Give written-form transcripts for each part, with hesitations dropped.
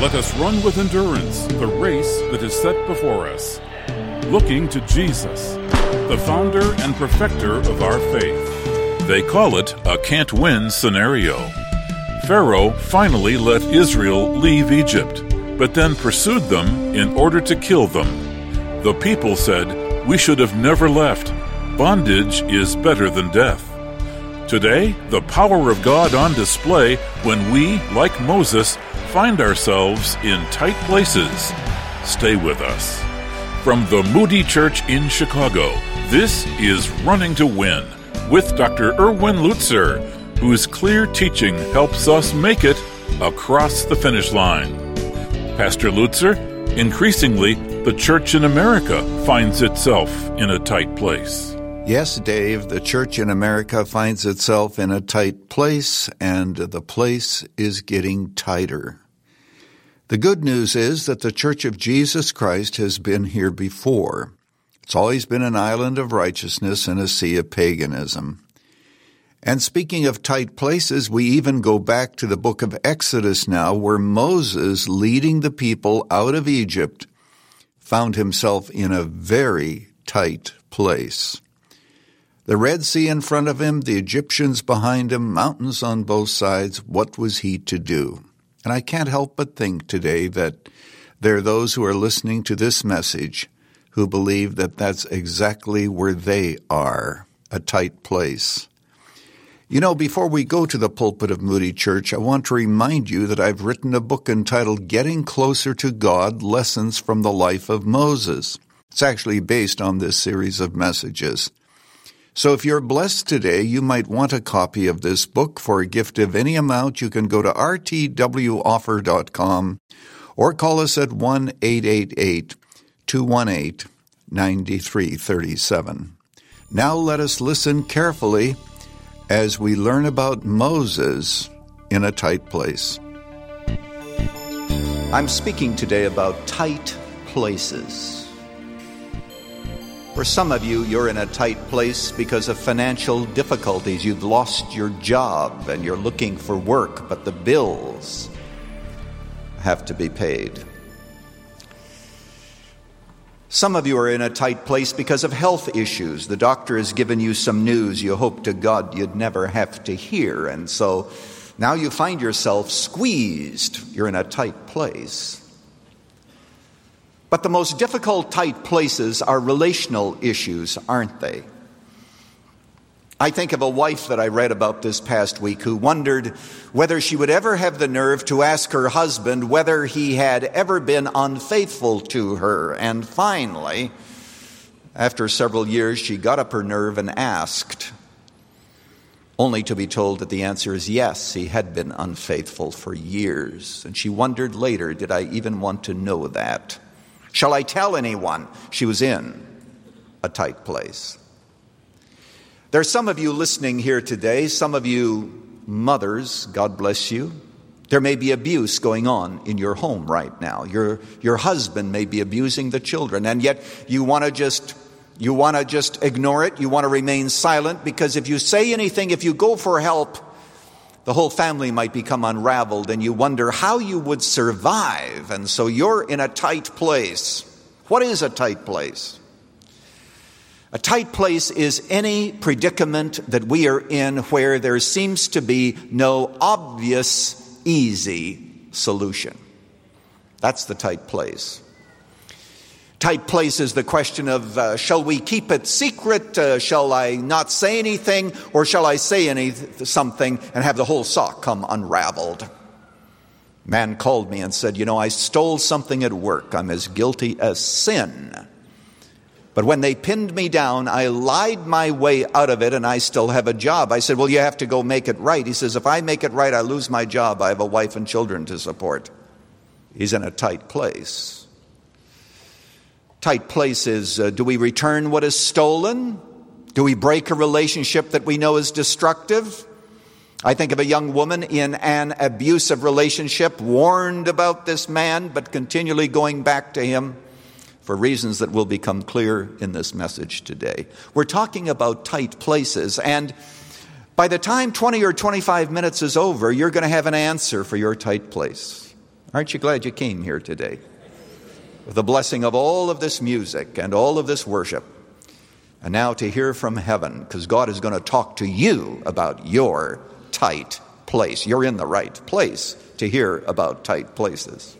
Let us run with endurance the race that is set before us, looking to Jesus, the founder and perfecter of our faith. They call it a can't-win scenario. Pharaoh finally let Israel leave Egypt, but then pursued them in order to kill them. The people said, "We should have never left. Bondage is better than death." Today, the power of God on display when we, like Moses, find ourselves in tight places. Stay with us. From the Moody Church in Chicago, this is Running to Win with Dr. Erwin Lutzer, whose clear teaching helps us make it across the finish line. Pastor Lutzer, increasingly, the church in America finds itself in a tight place. Yes, Dave, the church in America finds itself in a tight place, and the place is getting tighter. The good news is that the Church of Jesus Christ has been here before. It's always been an island of righteousness and a sea of paganism. And speaking of tight places, we even go back to the book of Exodus now, where Moses, leading the people out of Egypt, found himself in a very tight place. The Red Sea in front of him, the Egyptians behind him, mountains on both sides. What was he to do? And I can't help but think today that there are those who are listening to this message who believe that that's exactly where they are, a tight place. You know, before we go to the pulpit of Moody Church, I want to remind you that I've written a book entitled Getting Closer to God, Lessons from the Life of Moses. It's actually based on this series of messages. So if you're blessed today, you might want a copy of this book. For a gift of any amount, you can go to rtwoffer.com or call us at 1-888-218-9337. Now let us listen carefully as we learn about Moses in a tight place. I'm speaking today about tight places. For some of you, you're in a tight place because of financial difficulties. You've lost your job and you're looking for work, but the bills have to be paid. Some of you are in a tight place because of health issues. The doctor has given you some news you hope to God you'd never have to hear, and so now you find yourself squeezed. You're in a tight place. But the most difficult tight places are relational issues, aren't they? I think of a wife that I read about this past week who wondered whether she would ever have the nerve to ask her husband whether he had ever been unfaithful to her. And finally, after several years, she got up her nerve and asked, only to be told that the answer is yes, he had been unfaithful for years. And she wondered later, did I even want to know that? Shall I tell anyone? She was in a tight place. There are some of you listening here today, some of you mothers, God bless you. There may be abuse going on in your home right now. Your husband may be abusing the children, and yet you want to just ignore it. You want to remain silent, because if you say anything, if you go for help, the whole family might become unraveled, and you wonder how you would survive. And so you're in a tight place. What is a tight place? A tight place is any predicament that we are in where there seems to be no obvious, easy solution. That's the tight place. Tight place is the question of, shall we keep it secret? Shall I not say anything? Or shall I say something and have the whole sock come unraveled? Man called me and said, I stole something at work. I'm as guilty as sin. But when they pinned me down, I lied my way out of it, and I still have a job. I said, well, you have to go make it right. He says, if I make it right, I lose my job. I have a wife and children to support. He's in a tight place. Tight place is, do we return what is stolen? Do we break a relationship that we know is destructive? I think of a young woman in an abusive relationship, warned about this man, but continually going back to him for reasons that will become clear in this message today. We're talking about tight places, and by the time 20 or 25 minutes is over, you're going to have an answer for your tight place. Aren't you glad you came here today? With the blessing of all of this music and all of this worship. And now to hear from heaven, because God is going to talk to you about your tight place. You're in the right place to hear about tight places.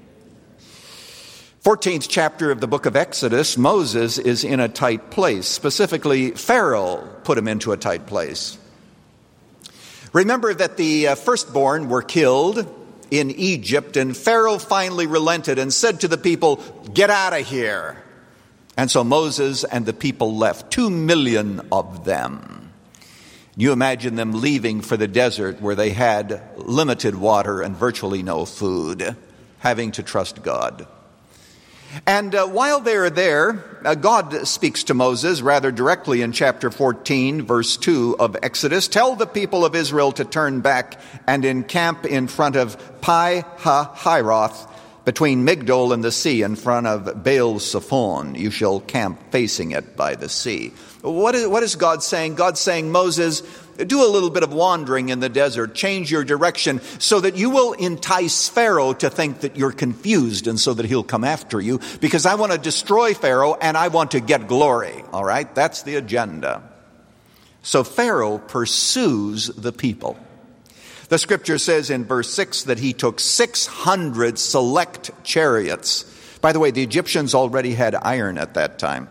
14th chapter of the book of Exodus, Moses is in a tight place. Specifically, Pharaoh put him into a tight place. Remember that the firstborn were killed in Egypt, and Pharaoh finally relented and said to the people, "Get out of here." And so Moses and the people left, 2 million of them. You imagine them leaving for the desert where they had limited water and virtually no food, having to trust God. And while they are there, God speaks to Moses rather directly in chapter 14, verse 2 of Exodus. "Tell the people of Israel to turn back and encamp in front of Pi-hahiroth, between Migdol and the sea, in front of Baal-Zephon. You shall camp facing it by the sea." What is God saying? God's saying, Moses, do a little bit of wandering in the desert. Change your direction so that you will entice Pharaoh to think that you're confused and so that he'll come after you. Because I want to destroy Pharaoh and I want to get glory. All right? That's the agenda. So Pharaoh pursues the people. The scripture says in verse 6 that he took 600 select chariots. By the way, the Egyptians already had iron at that time.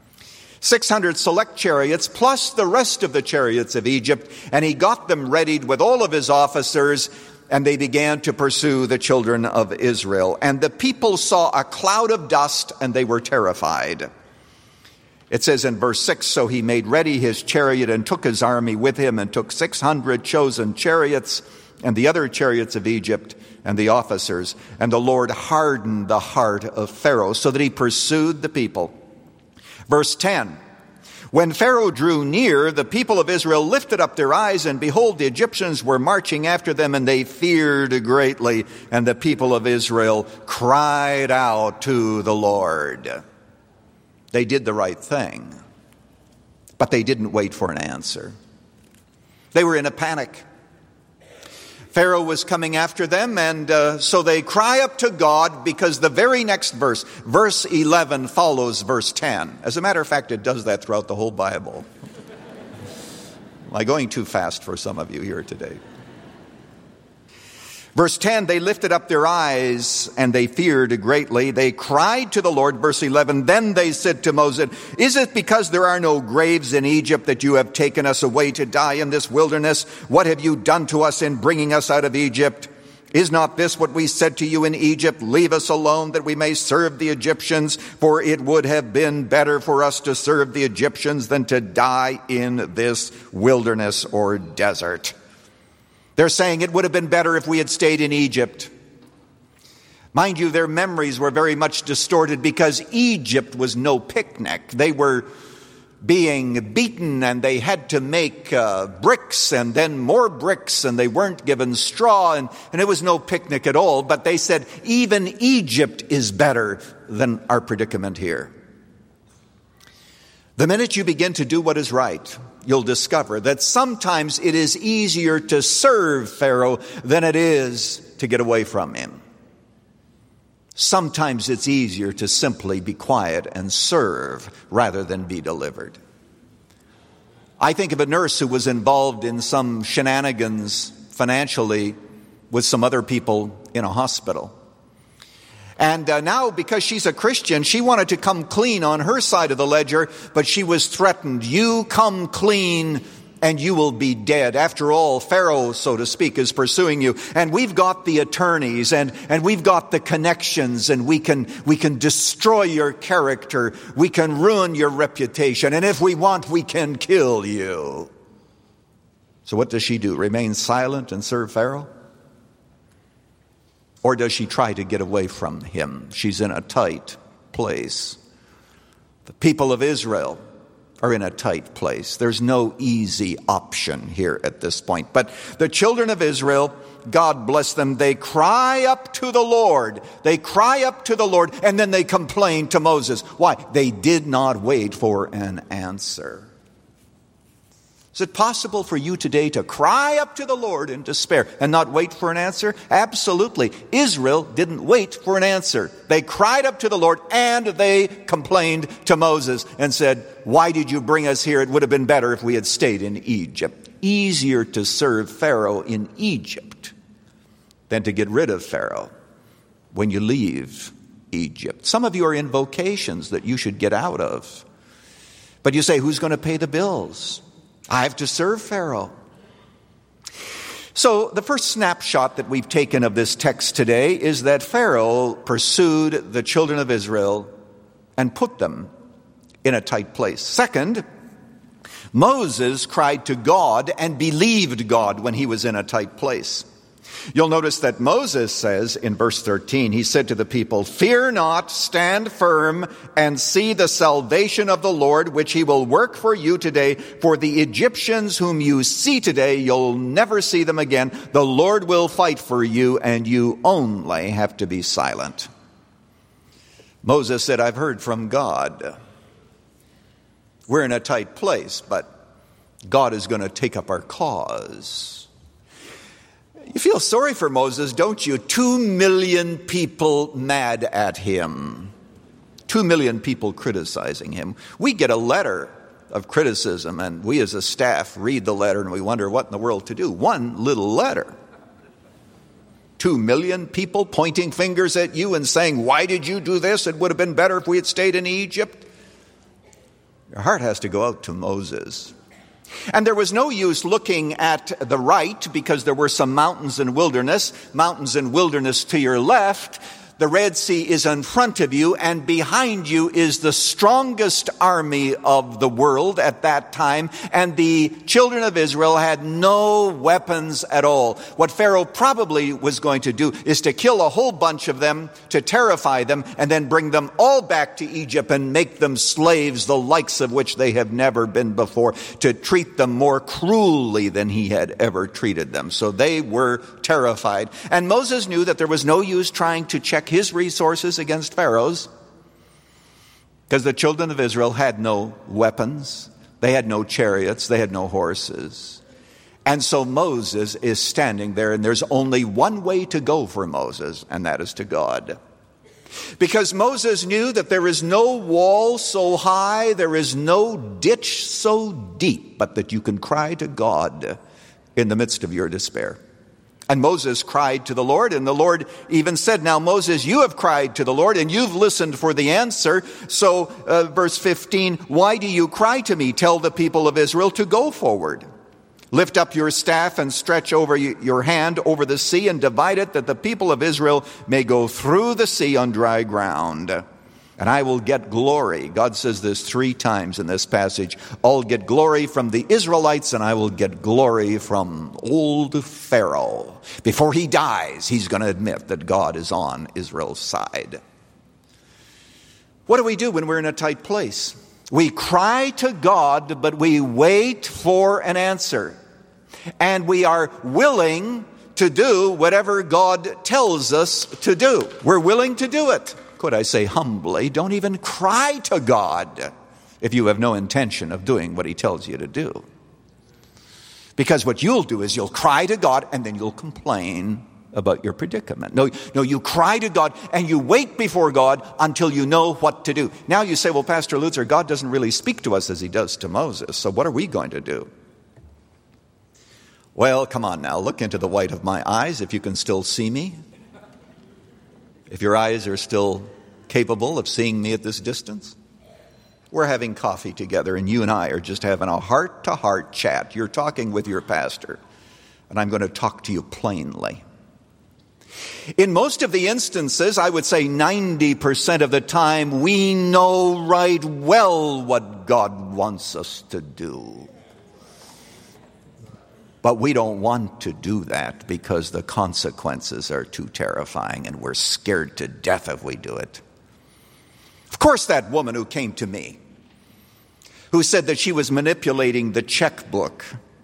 600 select chariots plus the rest of the chariots of Egypt, and he got them readied with all of his officers, and they began to pursue the children of Israel. And the people saw a cloud of dust, and they were terrified. It says in verse 6, "So he made ready his chariot and took his army with him and took 600 chosen chariots and the other chariots of Egypt and the officers. And the Lord hardened the heart of Pharaoh so that he pursued the people." Verse 10, "When Pharaoh drew near, the people of Israel lifted up their eyes, and behold, the Egyptians were marching after them, and they feared greatly. And the people of Israel cried out to the Lord." They did the right thing, but they didn't wait for an answer. They were in a panic. Pharaoh was coming after them, and so they cry up to God, because the very next verse, verse 11, follows verse 10. As a matter of fact, it does that throughout the whole Bible. Am I going too fast for some of you here today? Verse 10, "They lifted up their eyes and they feared greatly. They cried to the Lord." Verse 11, "Then they said to Moses, 'Is it because there are no graves in Egypt that you have taken us away to die in this wilderness? What have you done to us in bringing us out of Egypt? Is not this what we said to you in Egypt? Leave us alone that we may serve the Egyptians, for it would have been better for us to serve the Egyptians than to die in this wilderness or desert.'" They're saying it would have been better if we had stayed in Egypt. Mind you, their memories were very much distorted because Egypt was no picnic. They were being beaten and they had to make bricks and then more bricks, and they weren't given straw, and it was no picnic at all. But they said, even Egypt is better than our predicament here. The minute you begin to do what is right, you'll discover that sometimes it is easier to serve Pharaoh than it is to get away from him. Sometimes it's easier to simply be quiet and serve rather than be delivered. I think of a nurse who was involved in some shenanigans financially with some other people in a hospital. And now, because she's a Christian, she wanted to come clean on her side of the ledger, but she was threatened. You come clean and you will be dead. After all, Pharaoh, so to speak, is pursuing you. And we've got the attorneys and we've got the connections, and we can destroy your character. We can ruin your reputation. And if we want, we can kill you. So what does she do? Remain silent and serve Pharaoh? Or does she try to get away from him? She's in a tight place. The people of Israel are in a tight place. There's no easy option here at this point. But the children of Israel, God bless them, they cry up to the Lord. They cry up to the Lord, and then they complain to Moses. Why? They did not wait for an answer. Is it possible for you today to cry up to the Lord in despair and not wait for an answer? Absolutely. Israel didn't wait for an answer. They cried up to the Lord and they complained to Moses and said, "Why did you bring us here? It would have been better if we had stayed in Egypt." Easier to serve Pharaoh in Egypt than to get rid of Pharaoh when you leave Egypt. Some of you are in vocations that you should get out of. But you say, who's going to pay the bills? I have to serve Pharaoh. So the first snapshot that we've taken of this text today is that Pharaoh pursued the children of Israel and put them in a tight place. Second, Moses cried to God and believed God when he was in a tight place. You'll notice that Moses says in verse 13, he said to the people, "Fear not, stand firm, and see the salvation of the Lord, which he will work for you today. For the Egyptians whom you see today, you'll never see them again. The Lord will fight for you, and you only have to be silent." Moses said, "I've heard from God. We're in a tight place, but God is going to take up our cause." You feel sorry for Moses, don't you? 2 million people mad at him. 2 million people criticizing him. We get a letter of criticism, and we as a staff read the letter, and we wonder what in the world to do. One little letter. 2 million people pointing fingers at you and saying, "Why did you do this? It would have been better if we had stayed in Egypt." Your heart has to go out to Moses. And there was no use looking at the right because there were some mountains and wilderness to your left. The Red Sea is in front of you, and behind you is the strongest army of the world at that time, and the children of Israel had no weapons at all. What Pharaoh probably was going to do is to kill a whole bunch of them, to terrify them, and then bring them all back to Egypt and make them slaves, the likes of which they have never been before, to treat them more cruelly than he had ever treated them. So they were terrified. And Moses knew that there was no use trying to check his resources against Pharaoh's, because the children of Israel had no weapons, they had no chariots, they had no horses. And so Moses is standing there, and there's only one way to go for Moses, and that is to God. Because Moses knew that there is no wall so high, there is no ditch so deep, but that you can cry to God in the midst of your despair. And Moses cried to the Lord, and the Lord even said, "Now Moses, you have cried to the Lord, and you've listened for the answer. So, verse 15, why do you cry to me? Tell the people of Israel to go forward. Lift up your staff and stretch over your hand over the sea and divide it, that the people of Israel may go through the sea on dry ground. And I will get glory." God says this 3 times in this passage. "I'll get glory from the Israelites, and I will get glory from old Pharaoh." Before he dies, he's going to admit that God is on Israel's side. What do we do when we're in a tight place? We cry to God, but we wait for an answer. And we are willing to do whatever God tells us to do. We're willing to do it. Could I say humbly, don't even cry to God if you have no intention of doing what he tells you to do. Because what you'll do is you'll cry to God and then you'll complain about your predicament. No, you cry to God and you wait before God until you know what to do. Now you say, well, Pastor Luther, God doesn't really speak to us as he does to Moses, so what are we going to do? Well, come on now, look into the white of my eyes if you can still see me. If your eyes are still capable of seeing me at this distance. We're having coffee together, and you and I are just having a heart-to-heart chat. You're talking with your pastor, and I'm going to talk to you plainly. In most of the instances, I would say 90% of the time, we know right well what God wants us to do. But we don't want to do that because the consequences are too terrifying and we're scared to death if we do it. Of course, that woman who came to me, who said that she was manipulating the checkbook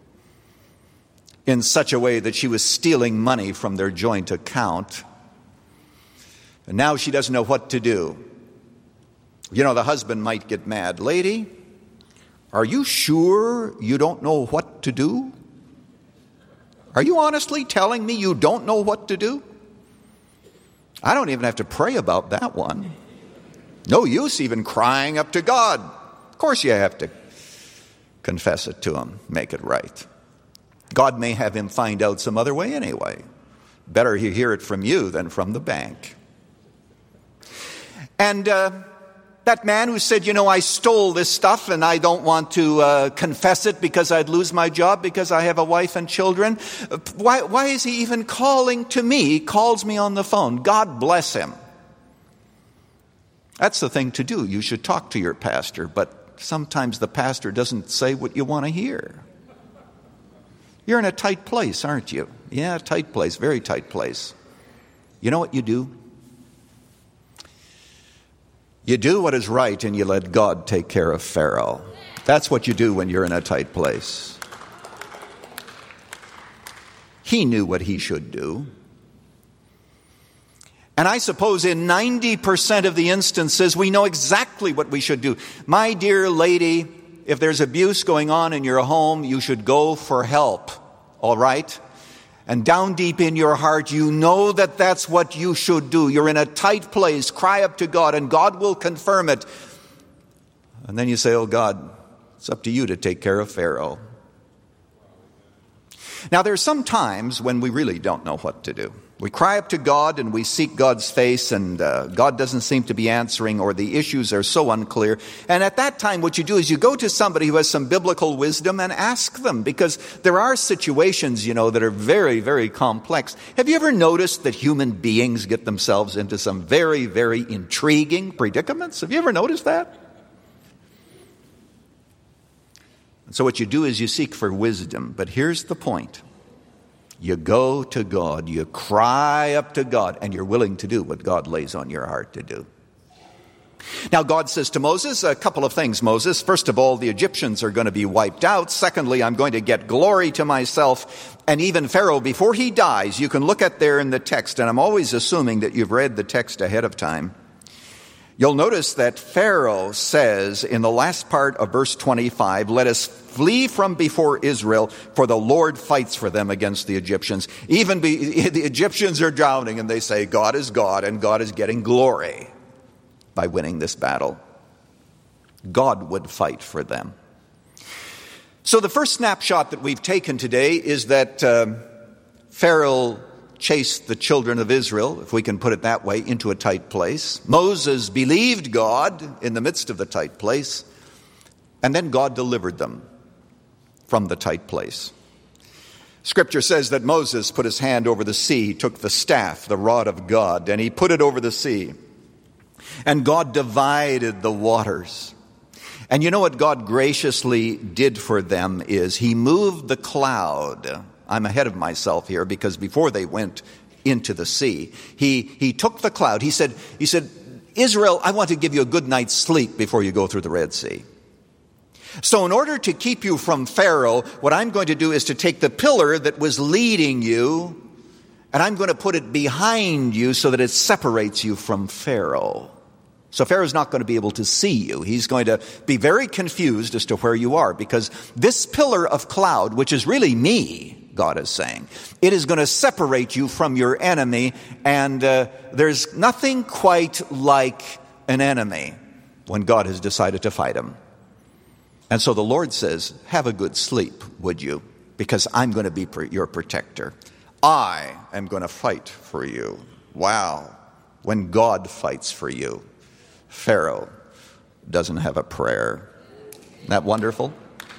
in such a way that she was stealing money from their joint account, and now she doesn't know what to do. You know, the husband might get mad. Lady, Are you sure you don't know what to do? Are you honestly telling me you don't know what to do? I don't even have to pray about that one. No use even crying up to God. Of course you have to confess it to him, make it right. God may have him find out some other way anyway. Better he hear it from you than from the bank. And that man who said, I stole this stuff and I don't want to confess it because I'd lose my job because I have a wife and children. Why is he even calling to me? He calls me on the phone. God bless him. That's the thing to do. You should talk to your pastor, but sometimes the pastor doesn't say what you want to hear. You're in a tight place, aren't you? Yeah, tight place, very tight place. You know what you do? You do what is right and you let God take care of Pharaoh. That's what you do when you're in a tight place. He knew what he should do. And I suppose in 90% of the instances, we know exactly what we should do. My dear lady, if there's abuse going on in your home, you should go for help, all right? And down deep in your heart, you know that that's what you should do. You're in a tight place, cry up to God, and God will confirm it. And then you say, oh God, it's up to you to take care of Pharaoh. Now, there's some times when we really don't know what to do. We cry up to God and we seek God's face, and God doesn't seem to be answering, or the issues are so unclear. And at that time, what you do is you go to somebody who has some biblical wisdom and ask them, because there are situations, that are very, very complex. Have you ever noticed that human beings get themselves into some very, very intriguing predicaments? Have you ever noticed that? And so what you do is you seek for wisdom. But here's the point. You go to God, you cry up to God, and you're willing to do what God lays on your heart to do. Now, God says to Moses a couple of things, Moses. First of all, the Egyptians are going to be wiped out. Secondly, I'm going to get glory to myself. And even Pharaoh, before he dies, you can look at there in the text, and I'm always assuming that you've read the text ahead of time. You'll notice that Pharaoh says in the last part of verse 25, let us flee from before Israel, for the Lord fights for them against the Egyptians. Even the Egyptians are drowning, and they say, God is God, and God is getting glory by winning this battle. God would fight for them. So the first snapshot that we've taken today is that Pharaoh chased the children of Israel, if we can put it that way, into a tight place. Moses believed God in the midst of the tight place, and then God delivered them from the tight place. Scripture says that Moses put his hand over the sea. He took the staff, the rod of God, and he put it over the sea. And God divided the waters. And you know what God graciously did for them is he moved the cloud. I'm ahead of myself here, because before they went into the sea, he took the cloud. He said, Israel, I want to give you a good night's sleep before you go through the Red Sea. So in order to keep you from Pharaoh, what I'm going to do is to take the pillar that was leading you, and I'm going to put it behind you so that it separates you from Pharaoh. So Pharaoh's not going to be able to see you. He's going to be very confused as to where you are, because this pillar of cloud, which is really me, God is saying, it is going to separate you from your enemy, and there's nothing quite like an enemy when God has decided to fight him. And so the Lord says, have a good sleep, would you? Because I'm going to be your protector. I am going to fight for you. Wow. When God fights for you, Pharaoh doesn't have a prayer. Isn't that wonderful?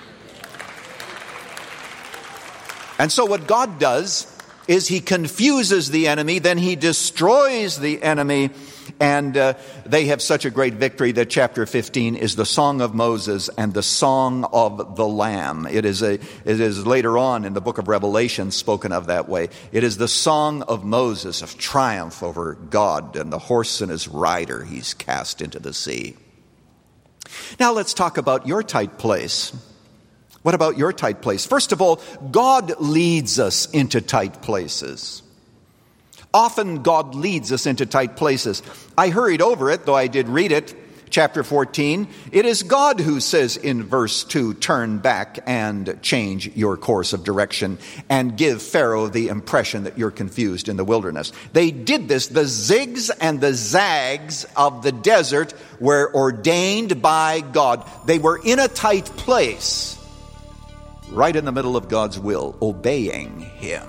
And so what God does is he confuses the enemy, then he destroys the enemy, and they have such a great victory that chapter 15 is the song of Moses and the song of the Lamb. It is later on in the book of Revelation spoken of that way. It is the song of Moses of triumph over God, and the horse and his rider he's cast into the sea. Now let's talk about your tight place. What about your tight place? First of all, God leads us into tight places. Often God leads us into tight places. I hurried over it, though I did read it. chapter 14, it is God who says in verse 2, turn back and change your course of direction and give Pharaoh the impression that you're confused in the wilderness. They did this. The zigs and the zags of the desert were ordained by God. They were in a tight place, right in the middle of God's will, obeying Him.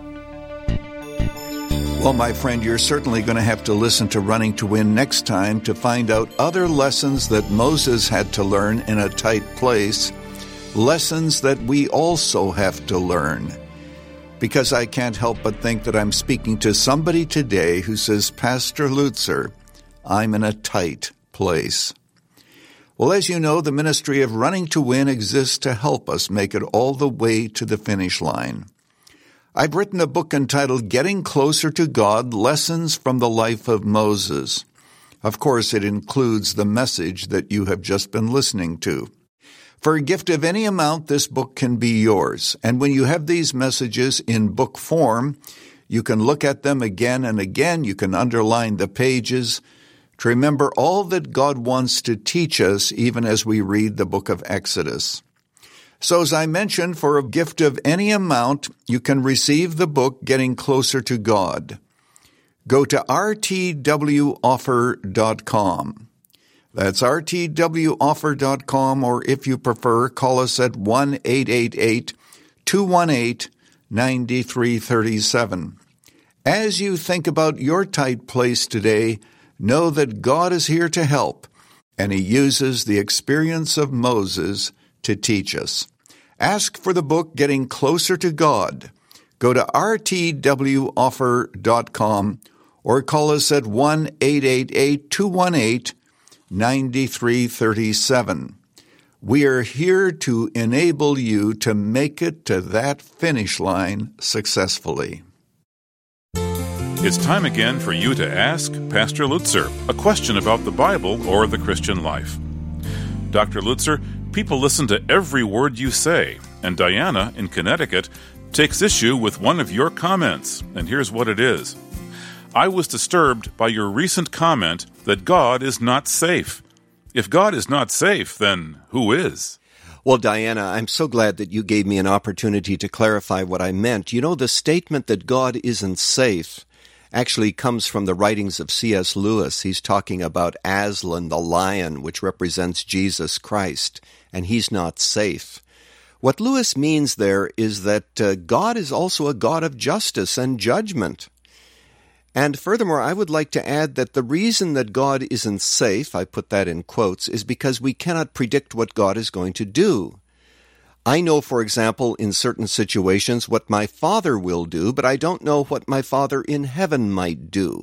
Well, my friend, you're certainly going to have to listen to Running to Win next time to find out other lessons that Moses had to learn in a tight place, lessons that we also have to learn. Because I can't help but think that I'm speaking to somebody today who says, Pastor Lutzer, I'm in a tight place. Well, as you know, the ministry of Running to Win exists to help us make it all the way to the finish line. I've written a book entitled Getting Closer to God, Lessons from the Life of Moses. Of course, it includes the message that you have just been listening to. For a gift of any amount, this book can be yours. And when you have these messages in book form, you can look at them again and again. You can underline the pages to remember all that God wants to teach us even as we read the book of Exodus. So as I mentioned, for a gift of any amount, you can receive the book Getting Closer to God. Go to rtwoffer.com. That's rtwoffer.com, or if you prefer, call us at 1-888-218-9337. As you think about your tight place today, know that God is here to help, and He uses the experience of Moses to teach us. Ask for the book Getting Closer to God. Go to rtwoffer.com or call us at 1-888-218-9337. We are here to enable you to make it to that finish line successfully. It's time again for you to ask Pastor Lutzer a question about the Bible or the Christian life. Dr. Lutzer, people listen to every word you say, and Diana in Connecticut takes issue with one of your comments, and here's what it is. I was disturbed by your recent comment that God is not safe. If God is not safe, then who is? Well, Diana, I'm so glad that you gave me an opportunity to clarify what I meant. You know, the statement that God isn't safe actually comes from the writings of C.S. Lewis. He's talking about Aslan, the lion, which represents Jesus Christ, and he's not safe. What Lewis means there is that God is also a God of justice and judgment. And furthermore, I would like to add that the reason that God isn't safe, I put that in quotes, is because we cannot predict what God is going to do. I know, for example, in certain situations what my Father will do, but I don't know what my Father in heaven might do.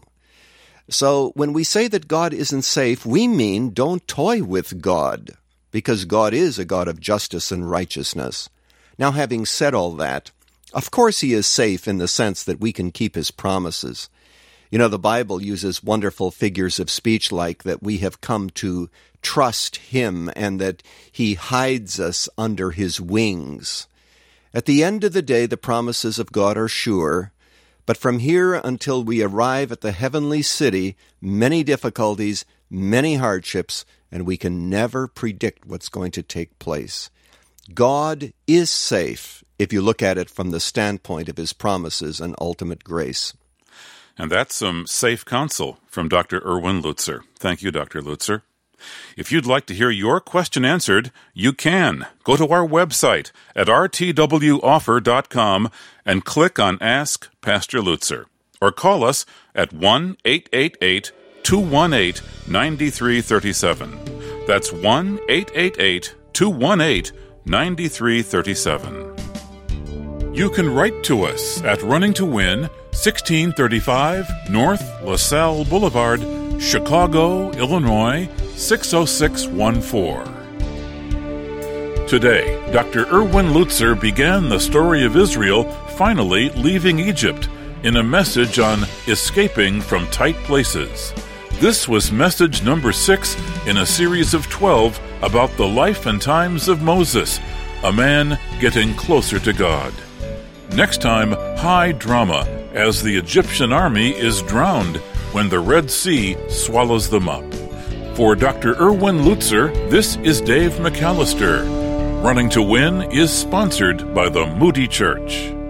So when we say that God isn't safe, we mean don't toy with God, because God is a God of justice and righteousness. Now, having said all that, of course He is safe in the sense that we can keep His promises. You know, the Bible uses wonderful figures of speech like that we have come to trust Him and that He hides us under His wings. At the end of the day, the promises of God are sure, but from here until we arrive at the heavenly city, many difficulties, many hardships, and we can never predict what's going to take place. God is safe if you look at it from the standpoint of His promises and ultimate grace. And that's some safe counsel from Dr. Erwin Lutzer. Thank you, Dr. Lutzer. If you'd like to hear your question answered, you can. Go to our website at rtwoffer.com and click on Ask Pastor Lutzer. Or call us at 1-888-218-9337. That's 1-888-218-9337. You can write to us at Running to Win, 1635 North LaSalle Boulevard, Chicago, Illinois, 60614. Today, Dr. Erwin Lutzer began the story of Israel finally leaving Egypt in a message on escaping from tight places. This was message number 6 in a series of 12 about the life and times of Moses, a man getting closer to God. Next time, high drama as the Egyptian army is drowned when the Red Sea swallows them up. For Dr. Erwin Lutzer, this is Dave McAllister. Running to Win is sponsored by the Moody Church.